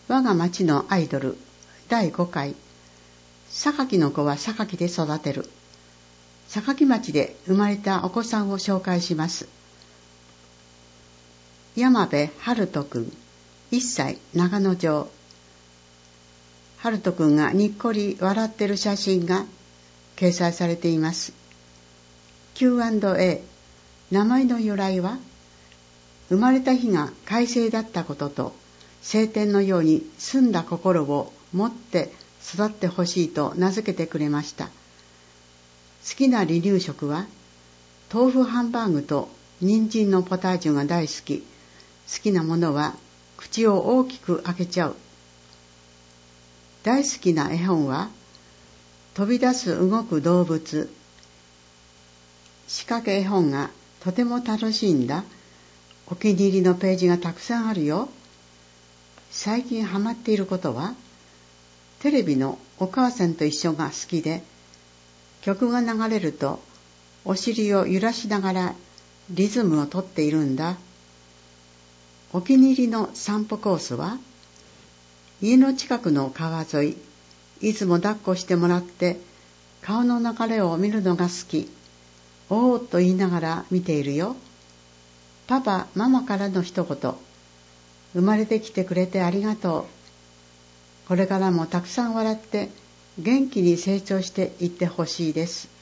我が町のアイドル第5回、榊の子は榊で育てる。榊町で生まれたお子さんを紹介します。山部春人くん、1歳、長野城。春人くんがにっこり笑ってる写真が掲載されています。Q&A、名前の由来は、生まれた日が快晴だったことと、晴天のように澄んだ心を持って育ってほしいと名付けてくれました。好きな離乳食は、豆腐ハンバーグと人参のポタージュが大好き。好きなものは口を大きく開けちゃう。大好きな絵本は、飛び出す動く動物。仕掛け絵本がとても楽しいんだ。お気に入りのページがたくさんあるよ。最近ハマっていることは、テレビのお母さんと一緒が好きで、曲が流れるとお尻を揺らしながらリズムをとっているんだ。お気に入りの散歩コースは、家の近くの川沿い、いつも抱っこしてもらって川の流れを見るのが好き。おーっと言いながら見ているよ。パパ、ママからの一言。生まれてきてくれてありがとう。これからもたくさん笑って元気に成長していってほしいです。